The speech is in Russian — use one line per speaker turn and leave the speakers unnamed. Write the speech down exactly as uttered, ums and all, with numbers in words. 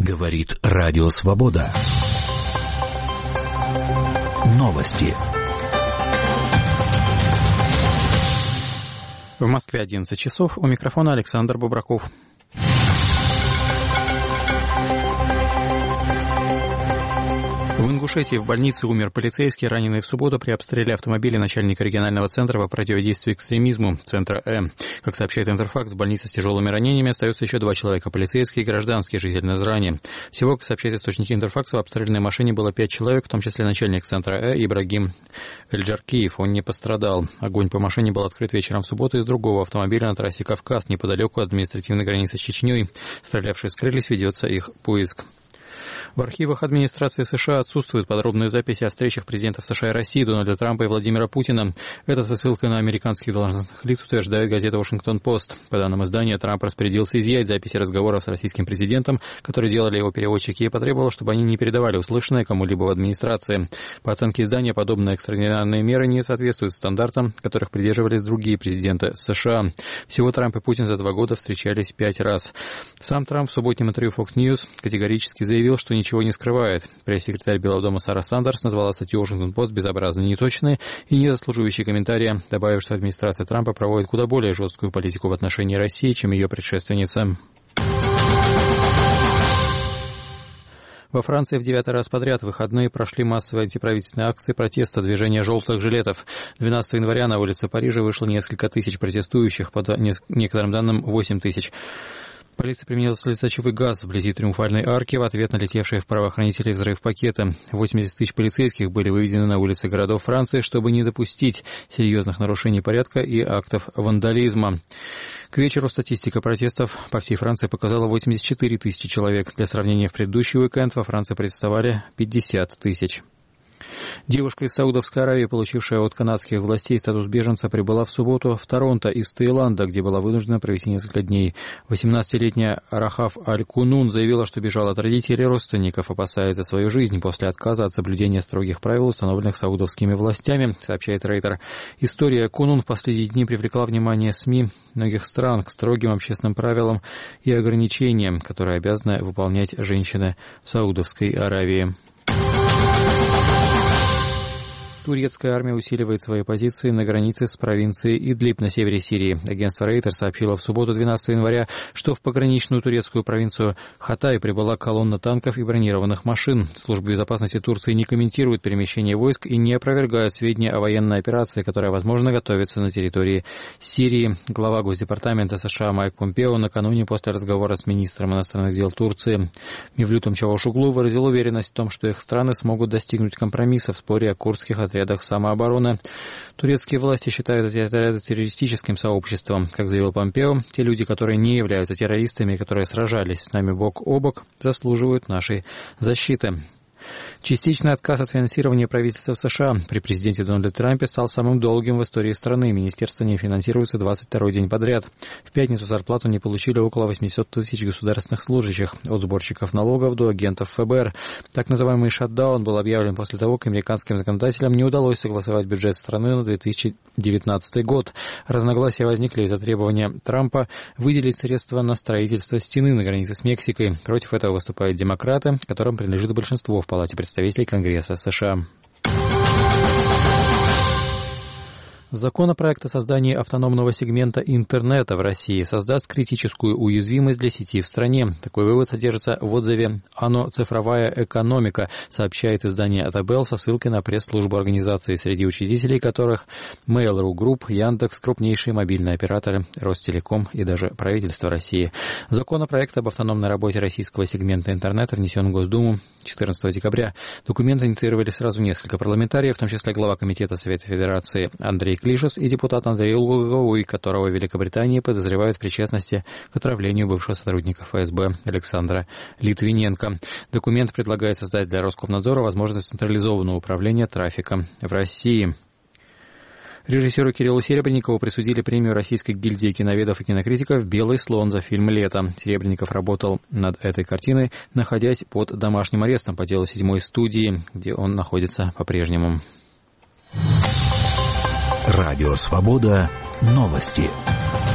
Говорит Радио Свобода. Новости.
В Москве одиннадцать часов. У микрофона Александр Бубраков. В Ингушетии в больнице умер полицейский, раненый в субботу при обстреле автомобиля начальника регионального центра по противодействию экстремизму, центра Э. Как сообщает Интерфакс, в больнице с тяжелыми ранениями остаются еще два человека, полицейский и гражданский житель Назрани. Всего, как сообщают источники Интерфакса, в обстрелянной машине было пять человек, в том числе начальник центра Э Ибрагим Эльджаркиев. Он не пострадал. Огонь по машине был открыт вечером в субботу из другого автомобиля на трассе Кавказ, неподалеку от административной границы с Чечней. Стрелявшие скрылись, ведется их поиск. В архивах администрации США отсутствуют подробные записи о встречах президентов США и России Дональда Трампа и Владимира Путина. Это со ссылкой на американских должностных лиц утверждает газета «Вашингтон-Пост». По данным издания, Трамп распорядился изъять записи разговоров с российским президентом, которые делали его переводчики, и потребовал, чтобы они не передавали услышанное кому-либо в администрации. По оценке издания, подобные экстраординарные меры не соответствуют стандартам, которых придерживались другие президенты США. Всего Трамп и Путин за два года встречались пять раз. Сам Трамп в субботнем интервью Fox News категорически заявил, что ничего не скрывает. Пресс-секретарь Белого дома Сара Сандерс назвала статью «Вашингтон-Пост» безобразной, неточной и не заслуживающей комментария, добавив, что администрация Трампа проводит куда более жесткую политику в отношении России, чем ее предшественница. Во Франции в девятый раз подряд в выходные прошли массовые антиправительственные акции протеста движения «желтых жилетов». двенадцатого января на улице Парижа вышло несколько тысяч протестующих, по некоторым данным восемь тысяч. Полиция применила слезоточивый газ вблизи Триумфальной арки в ответ на летевшие в правоохранителей взрыв пакета. восемьдесят тысяч полицейских были выведены на улицы городов Франции, чтобы не допустить серьезных нарушений порядка и актов вандализма. К вечеру статистика протестов по всей Франции показала восемьдесят четыре тысячи человек. Для сравнения, в предыдущий уикенд во Франции протестовали пятьдесят тысяч. Девушка из Саудовской Аравии, получившая от канадских властей статус беженца, прибыла в субботу в Торонто из Таиланда, где была вынуждена провести несколько дней. восемнадцатилетняя Рахаф Аль-Кунун заявила, что бежала от родителей и родственников, опасаясь за свою жизнь после отказа от соблюдения строгих правил, установленных саудовскими властями, сообщает Рейтер. История Кунун в последние дни привлекла внимание СМИ многих стран к строгим общественным правилам и ограничениям, которые обязаны выполнять женщины в Саудовской Аравии. Турецкая армия усиливает свои позиции на границе с провинцией Идлиб на севере Сирии. Агентство Рейтер сообщило в субботу, двенадцатого января, что в пограничную турецкую провинцию Хатай прибыла колонна танков и бронированных машин. Служба безопасности Турции не комментирует перемещение войск и не опровергает сведения о военной операции, которая, возможно, готовится на территории Сирии. Глава Госдепартамента США Майк Помпео накануне после разговора с министром иностранных дел Турции Мевлютом Чавушоглу выразил уверенность в том, что их страны смогут достигнуть компромисса в споре о курдских отрядах отрядах самообороны. Турецкие власти считают эти отряды террористическим сообществом. Как заявил Помпео, те люди, которые не являются террористами и которые сражались с нами бок о бок, заслуживают нашей защиты. Частичный отказ от финансирования правительства США при президенте Дональде Трампе стал самым долгим в истории страны. Министерство не финансируется двадцать второй день подряд. В пятницу зарплату не получили около восемьсот тысяч государственных служащих, от сборщиков налогов до агентов эф бэ эр. Так называемый шатдаун был объявлен после того, как американским законодателям не удалось согласовать бюджет страны на две тысячи девятнадцатый год. Разногласия возникли из-за требования Трампа выделить средства на строительство стены на границе с Мексикой. Против этого выступают демократы, которым принадлежит большинство в Палате представителей Конгресса США. Законопроект о создании автономного сегмента интернета в России создаст критическую уязвимость для сети в стране. Такой вывод содержится в отзыве «Оно. Цифровая экономика», сообщает издание «Атабел» со ссылкой на пресс-службу организации, среди учредителей которых Mail.ru Group, Яндекс, крупнейшие мобильные операторы, Ростелеком и даже правительство России. Законопроект об автономной работе российского сегмента интернета внесен в Госдуму четырнадцатого декабря. Документ инициировали сразу несколько парламентариев, в том числе глава Комитета Совета Федерации Андрей Клишес и депутат Андрей Луговой, которого в Великобритании подозревают в причастности к отравлению бывшего сотрудника эф эс бэ Александра Литвиненко. Документ предлагает создать для Роскомнадзора возможность централизованного управления трафиком в России. Режиссеру Кириллу Серебренникову присудили премию Российской гильдии киноведов и кинокритиков «Белый слон» за фильм «Лето». Серебренников работал над этой картиной, находясь под домашним арестом по делу седьмой студии, где он находится по-прежнему.
Радио «Свобода». Новости.